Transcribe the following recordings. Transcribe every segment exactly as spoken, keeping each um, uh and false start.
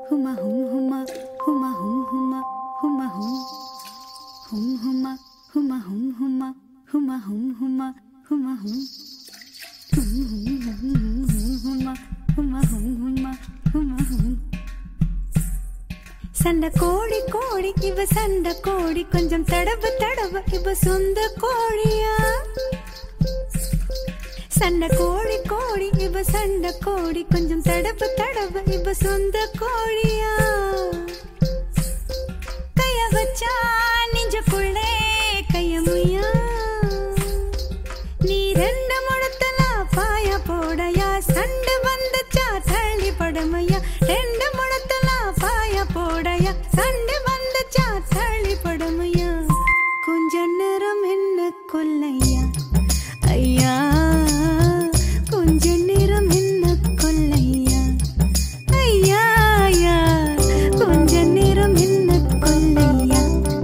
Huma hum huma huma hum huma huma hum hum huma huma hum huma huma hum huma huma hum hum huma huma hum huma huma hum சண்ட கோழி கோழி இவ சண்ட கோழி கொஞ்சம் தடவு தடவு இவ சொந்த கோழியா சண்ட கோழி கோழி இவ சண்ட கோழி கொஞ்சம் தடவு தடவு இவ சொந்த கோழியா கைய வச்சா நெஞ்சுக்குள்ளே கையமுயா நீ ரெண்டு முழத்துல பாய போடையா சண்டை வந்துச்சா தள்ளி படமையா ரெண்டு முழத்துல பாய போடையா சண்டை வந்துச்சா தள்ளி படமையா கொஞ்ச நேரம் என்ன கொல்லையா ஐயா கொஞ்ச நேரம் என்ன கொல்லையா ஐயா ஐயா கொஞ்ச நேரம் என்ன கொல்லையா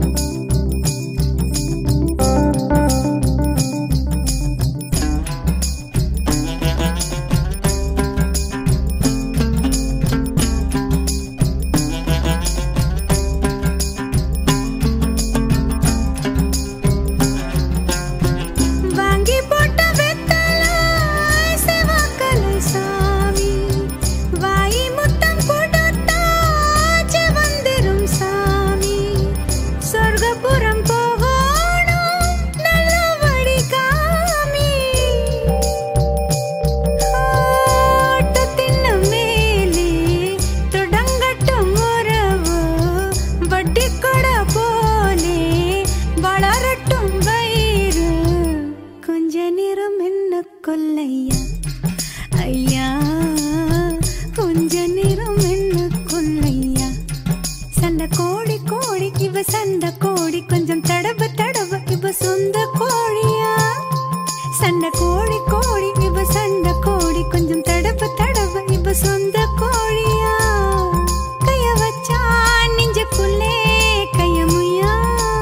கொல்லையா ஐயா கொஞ்ச நேரம் என்ன கொல்லையா சண்ட கோழி கோழி இவ சண்ட கோழி கொஞ்சம் தடவு தடவு இவ சொந்த கோழியா சண்ட கோழி கோழி இவ சண்ட கோழி கொஞ்சம் தடவு தடவு இவ சொந்த கோழியா கைய வச்சா நெஞ்சுக்குள்ளே கையமுயா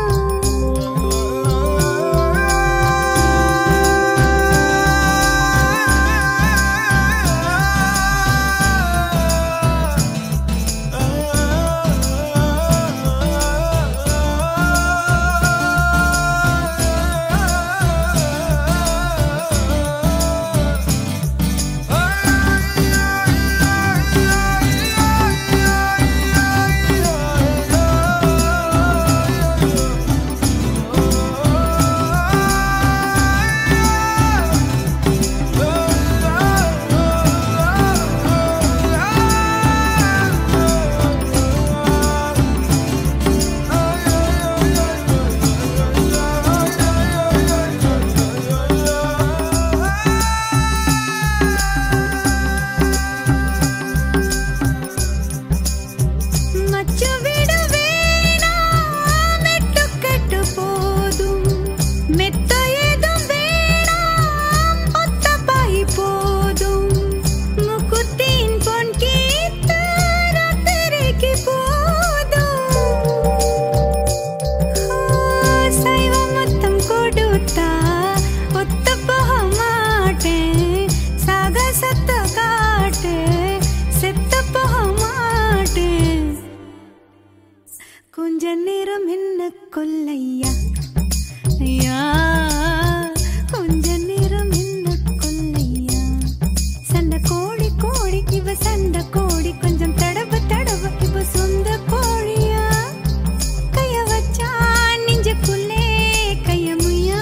கொஞ்ச நேரம் என்ன கொல்லையா ஐயா கொஞ்ச நேரம் என்ன கொல்லையா சண்ட கோழி கோழி இவ சண்ட கோழி கொஞ்சம் தடவு தடவு இவ சொந்த கோழியா கைய வச்சா நெஞ்சுக்குள்ளே கையமுயா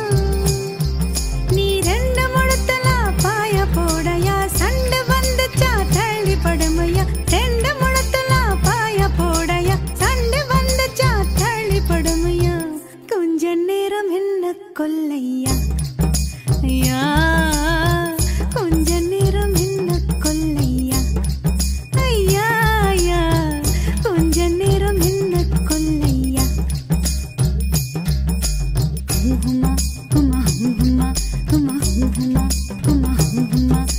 நீ ரெண்டு முழத்துல பாய போடையா சண்டை வந்துச்சா தள்ளி படமையா ரெண்டு முழத்துல பாய போடையா சண்டை வந்துச்சா தள்ளி படமையா கொஞ்ச நேரம் என்ன கொல்லையா ஐயா கொஞ்ச நேரம் என்ன கொல்லையா ஐயா ஐயா கொஞ்ச நேரம் என்ன கொல்லையா ஹுமா ஹுமா ஹுமா ஹுமா ஹுமா ஹுமா ஹுமா